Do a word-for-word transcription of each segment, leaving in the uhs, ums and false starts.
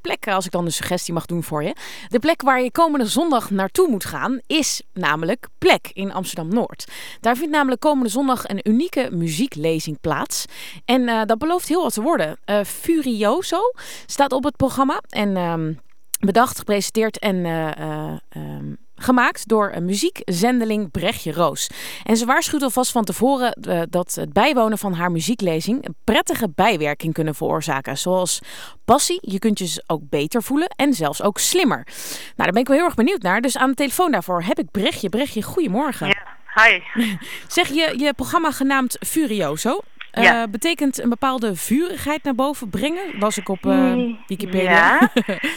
plek, als ik dan een suggestie mag doen voor je. De plek waar je komende zondag naartoe moet gaan is namelijk Plek in Amsterdam-Noord. Daar vindt namelijk komende zondag een unieke muzieklezing plaats. En uh, dat belooft heel wat te worden. Uh, Furioso staat op het programma en um, bedacht, gepresenteerd en uh, uh, um, gemaakt door een muziekzendeling Brechtje Roos. En ze waarschuwt alvast van tevoren uh, dat het bijwonen van haar muzieklezing een prettige bijwerking kunnen veroorzaken. Zoals passie, je kunt je dus ook beter voelen en zelfs ook slimmer. Nou, daar ben ik wel heel erg benieuwd naar. Dus aan de telefoon daarvoor heb ik Brechtje. Brechtje, goedemorgen. Ja, hi. Zeg je je programma genaamd Furioso. Uh, Ja. Betekent een bepaalde vurigheid naar boven brengen? Was ik op uh, Wikipedia. Ja,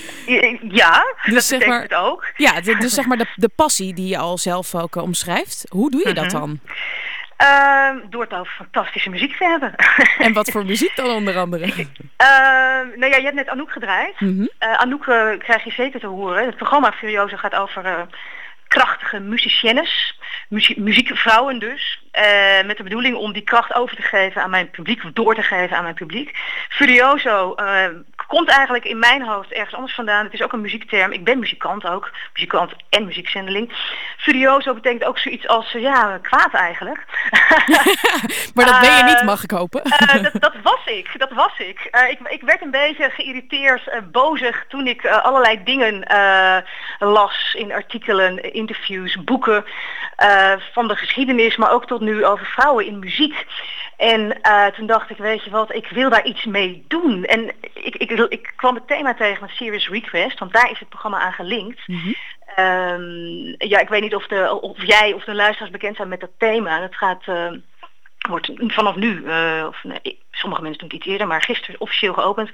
ja Dus dat zeg betekent maar- het ook. Ja, de- dus zeg maar de, de passie die je al zelf ook uh, omschrijft. Hoe doe je dat dan? Ehm, door het over fantastische muziek te hebben. En wat voor muziek dan onder andere? Ehm, nou ja, je hebt net Anouk gedraaid. Mhm. Eh, Anouk uh, krijg je zeker te horen. Het programma Furioso gaat over uh, krachtige musiciennes, muzie- muziekvrouwen dus. Uh, met de bedoeling om die kracht over te geven aan mijn publiek, of door te geven aan mijn publiek. Furioso uh, komt eigenlijk in mijn hoofd ergens anders vandaan. Het is ook een muziekterm. Ik ben muzikant ook. Muzikant en muziekzendeling. Furioso betekent ook zoiets als, uh, ja, kwaad eigenlijk. Maar dat ben je niet, Uh, mag ik hopen. Uh, dat, dat was ik, dat was ik. Uh, ik. Ik werd een beetje geïrriteerd, uh, bozig toen ik uh, allerlei dingen uh, las in artikelen, interviews, boeken uh, van de geschiedenis, maar ook tot nu over vrouwen in muziek. En uh, toen dacht ik, weet je wat, ik wil daar iets mee doen. En ik, ik, ik kwam het thema tegen met Serious Request, want daar is het programma aan gelinkt. Mhm. Um, ja, ik weet niet of, de, of jij of de luisteraars bekend zijn met dat thema. Het gaat... Uh, wordt vanaf nu, uh, of nee, sommige mensen doen het iets eerder, maar gisteren officieel geopend,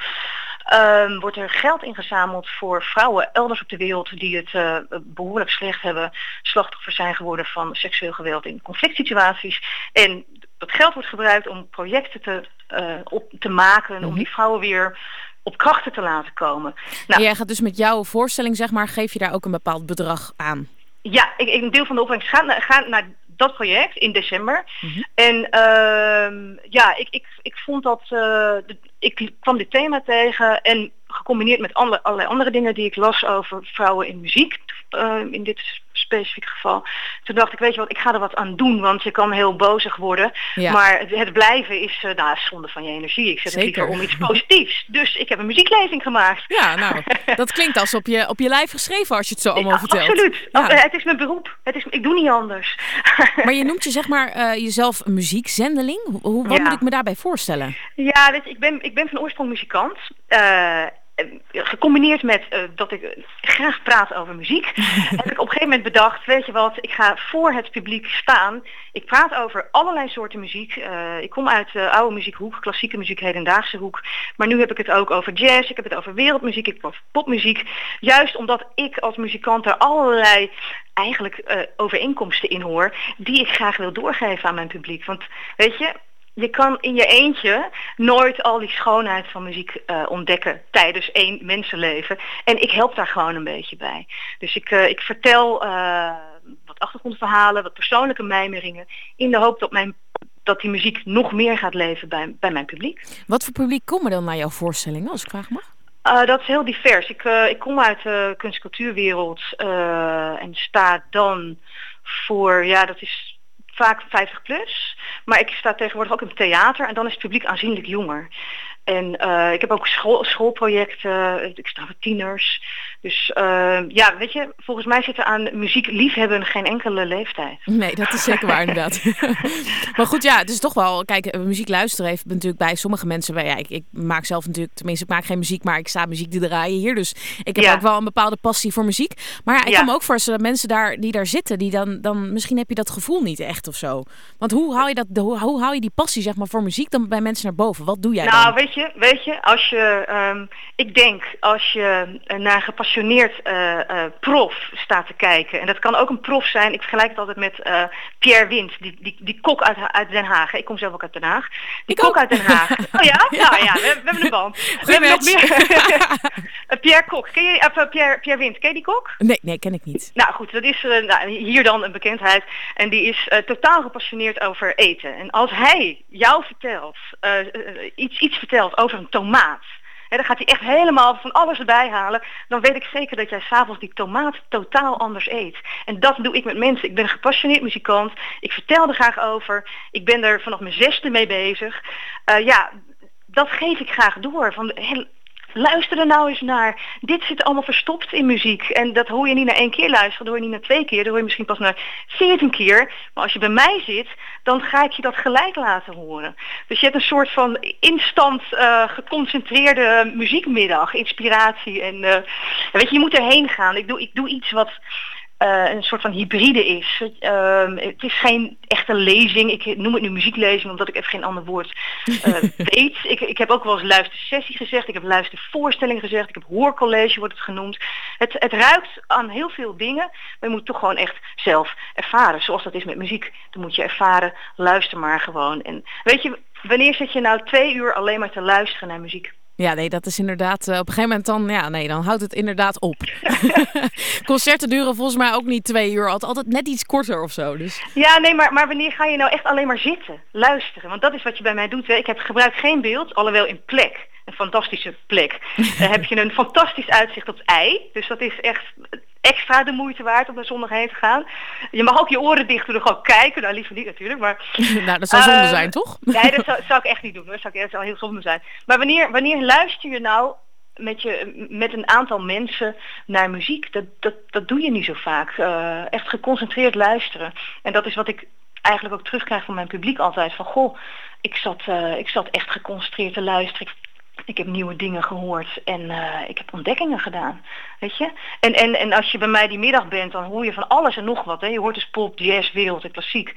um, wordt er geld ingezameld voor vrouwen elders op de wereld die het uh, behoorlijk slecht hebben, slachtoffer zijn geworden van seksueel geweld in conflict situaties. En dat geld wordt gebruikt om projecten te, uh, op te maken, Mhm. om die vrouwen weer op krachten te laten komen. Nou, En jij gaat dus met jouw voorstelling, zeg maar, geef je daar ook een bepaald bedrag aan? ja, ik, ik- een deel van de opbrengst gaat naar, gaat naar dat project in december. Mhm. En ehm, ja, ik, ik, ik vond dat, uh, de, ik kwam dit thema tegen en gecombineerd met andere, allerlei andere dingen die ik las over vrouwen in muziek, uh, in dit specifieke geval. Toen dacht ik, weet je wat, ik ga er wat aan doen, want je kan heel bozig worden. Ja. Maar het, het blijven is, uh, nou, zonde van je energie. Ik zet het Zeker. liever om iets positiefs. Dus ik heb een muzieklezing gemaakt. Ja, nou, dat klinkt als op je, op je lijf geschreven als je het zo allemaal Ja, vertelt. absoluut. Ja. Uh, Het is mijn beroep. Het is, ik doe niet anders. Maar je noemt je zeg maar uh, jezelf een muziekzendeling. Hoe, hoe- wat Ja. moet ik me daarbij voorstellen? Ja, weet je, ik ben, ik ben van oorsprong muzikant. Uh, gecombineerd met uh, dat ik uh, graag praat over muziek, heb ik op een gegeven moment bedacht, weet je wat, ik ga voor het publiek staan. Ik praat over allerlei soorten muziek. Uh, ik kom uit de oude muziekhoek, klassieke muziek, hedendaagse hoek. Maar nu heb ik het ook over jazz, ik heb het over wereldmuziek, ik heb het over popmuziek. Juist omdat ik als muzikant er allerlei eigenlijk uh, overeenkomsten in hoor, die ik graag wil doorgeven aan mijn publiek. Want weet je, je kan in je eentje nooit al die schoonheid van muziek uh, ontdekken tijdens één mensenleven. En ik help daar gewoon een beetje bij. Dus ik, uh, ik vertel uh, wat achtergrondverhalen, wat persoonlijke mijmeringen, in de hoop dat, mijn, dat die muziek nog meer gaat leven bij, bij mijn publiek. Wat voor publiek komen dan naar jouw voorstellingen, als ik vragen mag? Uh, dat is heel divers. Ik, uh, ik kom uit de kunst- en cultuurwereld uh, en sta dan voor, ja, dat is vaak vijftig plus. Maar ik sta tegenwoordig ook in het theater en dan is het publiek aanzienlijk jonger. En uh, ik heb ook school, schoolprojecten, ik sta voor tieners. Dus uh, ja, weet je, volgens mij zit er aan muziek liefhebben geen enkele leeftijd. Nee, dat is zeker waar inderdaad. Maar goed, ja, het is toch wel, kijk, muziek luisteren heeft natuurlijk bij sommige mensen, bij, ja, ik, ik maak zelf natuurlijk, tenminste ik maak geen muziek, maar ik sta muziek te draaien hier. Dus ik heb Ja. ook wel een bepaalde passie voor muziek. Maar ja, ik Ja. kan me ook voorstellen dat mensen daar, die daar zitten, die dan, dan misschien heb je dat gevoel niet echt of zo. Want hoe hou je dat, hoe, hoe hou je die passie zeg maar voor muziek dan bij mensen naar boven? Wat doe jij Nou, dan? weet je, weet je, als je, um, ik denk, als je uh, naar een gepassioneerd uh, uh, prof staat te kijken, en dat kan ook een prof zijn, ik vergelijk het altijd met uh, Pierre Wind, die, die, die kok uit, uit Den Haag. Ik kom zelf ook uit Den Haag. Die Ik kok ook. uit Den Haag. Oh ja? Ja. Nou ja, we, we hebben een band. We hebben nog match. meer. Uh, Pierre Kok, ken je, uh, Pierre, Pierre Wind, ken je die kok? Nee, nee, ken ik niet. Nou goed, dat is uh, nou, hier dan een bekendheid. En die is uh, totaal gepassioneerd over eten. En als hij jou vertelt, uh, uh, iets, iets vertelt over een tomaat, He, dan gaat hij echt helemaal van alles erbij halen. Dan weet ik zeker dat jij s'avonds die tomaat totaal anders eet. En dat doe ik met mensen. Ik ben een gepassioneerd muzikant. Ik vertel er graag over. Ik ben er vanaf mijn zesde mee bezig. Uh, ja, dat geef ik graag door. Van, he, luister er nou eens naar. Dit zit allemaal verstopt in muziek. En dat hoor je niet naar één keer luisteren. Dat hoor je niet naar twee keer. Dat hoor je misschien pas naar veertien keer. Maar als je bij mij zit, dan ga ik je dat gelijk laten horen. Dus je hebt een soort van instant uh, geconcentreerde muziekmiddag. Inspiratie. En uh, weet je, je moet erheen gaan. Ik doe, ik doe iets wat... Uh, een soort van hybride is. Uh, het is geen echte lezing. Ik noem het nu muzieklezing omdat ik even geen ander woord uh, weet. Ik, ik heb ook wel eens luistersessie gezegd. Ik heb luistervoorstelling gezegd. Ik heb hoorcollege wordt het genoemd. Het, het ruikt aan heel veel dingen. Maar je moet toch gewoon echt zelf ervaren. Zoals dat is met muziek. Dan moet je ervaren. Luister maar gewoon. En weet je, wanneer zit je nou twee uur alleen maar te luisteren naar muziek? Ja, nee, dat is inderdaad... Uh, op een gegeven moment dan... Ja, nee, dan houdt het inderdaad op. Concerten duren volgens mij ook niet twee uur. Altijd, altijd net iets korter of zo. Dus. Ja, nee, maar, maar wanneer ga je nou echt alleen maar zitten? Luisteren. Want dat is wat je bij mij doet. Hè. Ik heb gebruik geen beeld, alhoewel in plek. Een fantastische plek. Dan heb je een fantastisch uitzicht op het ei. Dus dat is echt... extra de moeite waard om naar zondag heen te gaan. Je mag ook je oren dicht doen en gewoon kijken. Nou, liever niet natuurlijk, maar... nou, dat zou zonde uh, zijn, toch? Nee, dat zou, zou ik echt niet doen. Dat zou, dat zou heel zonde zijn. Maar wanneer, wanneer luister je nou met, je, met een aantal mensen naar muziek? Dat, dat, dat doe je niet zo vaak. Uh, echt geconcentreerd luisteren. En dat is wat ik eigenlijk ook terugkrijg van mijn publiek altijd. Van, goh, ik zat, uh, ik zat echt geconcentreerd te luisteren. Ik heb nieuwe dingen gehoord en uh, ik heb ontdekkingen gedaan, weet je. En, en, en als je bij mij die middag bent, dan hoor je van alles en nog wat. Hè. Je hoort dus pop, jazz, wereld en klassiek.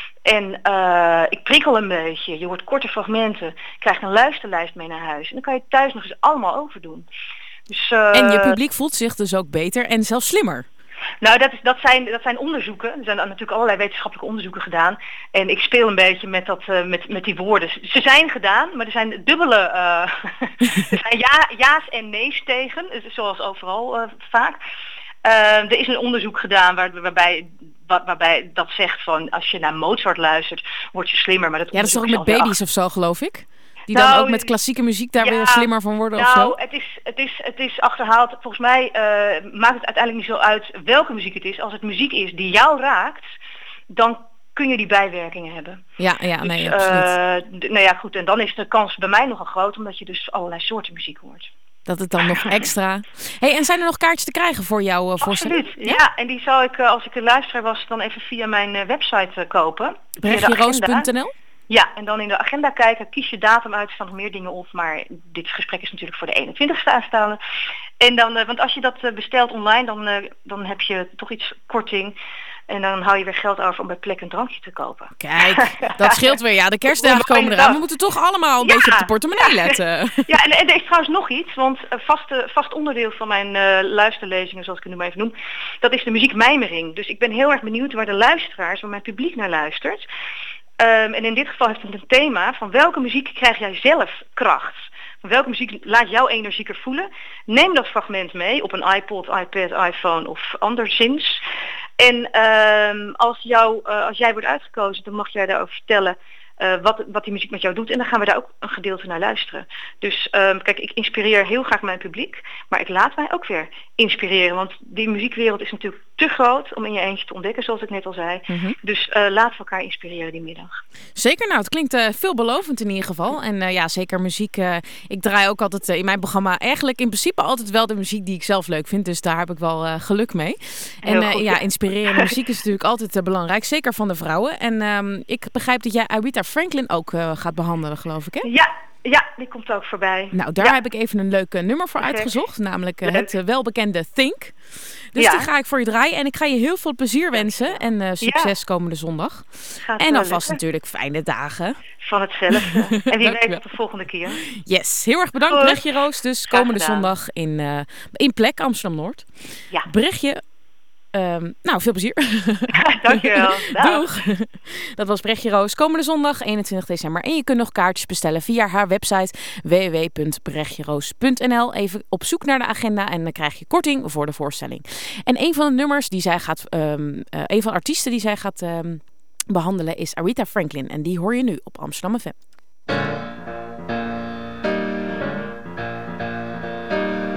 En uh, ik prikkel een beetje, je hoort korte fragmenten, krijgt een luisterlijst mee naar huis. En dan kan je thuis nog eens allemaal overdoen. Dus, uh, en je publiek voelt zich dus ook beter en zelfs slimmer. Nou, dat, is, dat, zijn, dat zijn onderzoeken. Er zijn natuurlijk allerlei wetenschappelijke onderzoeken gedaan. En ik speel een beetje met, dat, uh, met, met die woorden. Ze zijn gedaan, maar er zijn dubbele... Uh, er zijn ja, ja's en nee's tegen, zoals overal uh, vaak. Uh, er is een onderzoek gedaan waar, waarbij, waar, waarbij dat zegt van... als je naar Mozart luistert, word je slimmer. Maar dat ja, dat is toch ook met baby's of zo, geloof ik? Die nou, dan ook met klassieke muziek daar ja, weer slimmer van worden nou, of zo? Nou, het is, het, is, het is achterhaald. Volgens mij uh, maakt het uiteindelijk niet zo uit welke muziek het is. Als het muziek is die jou raakt, dan kun je die bijwerkingen hebben. Ja, ja, dus, nee, absoluut. Uh, d- nou ja, goed. En dan is de kans bij mij nogal groot, omdat je dus allerlei soorten muziek hoort. Dat het dan nog extra... Hey, en zijn er nog kaartjes te krijgen voor jouw uh, voorstelling? Absoluut, ja? ja. En die zou ik, uh, als ik een luisteraar was, dan even via mijn uh, website uh, kopen. brechtjeroos punt n l Ja, en dan in de agenda kijken, kies je datum uit, er staan nog meer dingen op, maar dit gesprek is natuurlijk voor de eenentwintigste aanstaande. En dan, uh, want als je dat uh, bestelt online, dan, uh, dan heb je toch iets korting. En dan hou je weer geld over om bij Plek een drankje te kopen. Kijk, dat scheelt weer. Ja, de kerstdagen komen eraan. We moeten toch allemaal een ja, beetje op de portemonnee letten. Ja, en, en er is trouwens nog iets, want een vast, uh, vast onderdeel van mijn uh, luisterlezingen, zoals ik het nu maar even noem, dat is de muziekmijmering. Dus ik ben heel erg benieuwd waar de luisteraars, waar mijn publiek naar luistert. Um, en in dit geval heeft het een thema van welke muziek krijg jij zelf kracht? Van welke muziek laat jouw energieker voelen? Neem dat fragment mee op een iPod, iPad, iPhone of anderszins. En um, als, jou, uh, als jij wordt uitgekozen, dan mag jij daarover vertellen uh, wat, wat die muziek met jou doet. En dan gaan we daar ook een gedeelte naar luisteren. Dus um, kijk, ik inspireer heel graag mijn publiek, maar ik laat mij ook weer inspireren. Want die muziekwereld is natuurlijk te groot om in je eentje te ontdekken, zoals ik net al zei. Mm-hmm. Dus uh, laten we elkaar inspireren die middag. Zeker, nou, het klinkt uh, veelbelovend in ieder geval. En uh, ja, zeker muziek. Uh, ik draai ook altijd uh, in mijn programma eigenlijk in principe altijd wel de muziek die ik zelf leuk vind. Dus daar heb ik wel uh, geluk mee. En uh, ja, inspirerende muziek is natuurlijk altijd uh, belangrijk. Zeker van de vrouwen. En um, ik begrijp dat jij Aretha Franklin ook uh, gaat behandelen, geloof ik, hè? Ja. Ja, die komt ook voorbij. Nou, daar ja. heb ik even een leuk uh, nummer voor uitgezocht. Namelijk uh, het uh, welbekende Think. Dus ja. die ga ik voor je draaien. En ik ga je heel veel plezier wensen. En uh, succes ja. komende zondag. Gaat en alvast natuurlijk fijne dagen. Van hetzelfde. En wie weet tot de volgende keer. Yes, heel erg bedankt. Brechtje Roos. Dus komende zondag in, uh, in Plek, Amsterdam-Noord. Ja. Brechtje... Um, nou, veel plezier. Dankjewel. Doeg. Dat was Brechtje Roos. Komende zondag, eenentwintig december. En je kunt nog kaartjes bestellen via haar website w w w punt brechtjeroos punt n l. Even op zoek naar de agenda en dan krijg je korting voor de voorstelling. En een van de nummers die zij gaat, um, uh, een van de artiesten die zij gaat um, behandelen is Aretha Franklin. En die hoor je nu op Amsterdam F M.